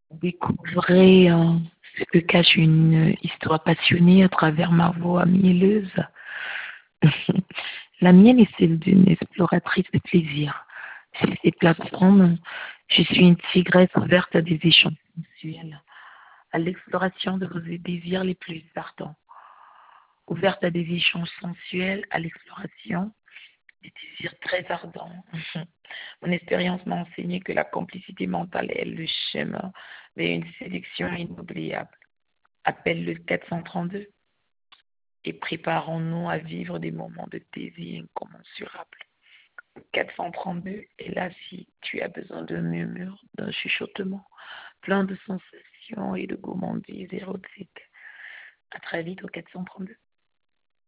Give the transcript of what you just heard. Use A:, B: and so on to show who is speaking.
A: Découvrez ce que cache une histoire passionnée à travers ma voix mielleuse. La mienne est celle d'une exploratrice de plaisir. Sur ces plateformes, je suis une tigresse ouverte à des échanges sensuels, à l'exploration de vos désirs les plus ardents, ouverte à des échanges sensuels, à l'exploration des désirs très ardents. Mon expérience m'a enseigné que la complicité mentale est le chemin vers une séduction inoubliable. Appelle le 432 et préparons-nous à vivre des moments de désir incommensurables. 432 est là si tu as besoin d'un murmure, d'un chuchotement, plein de sensations et de gourmandise érotique. À très vite au 432.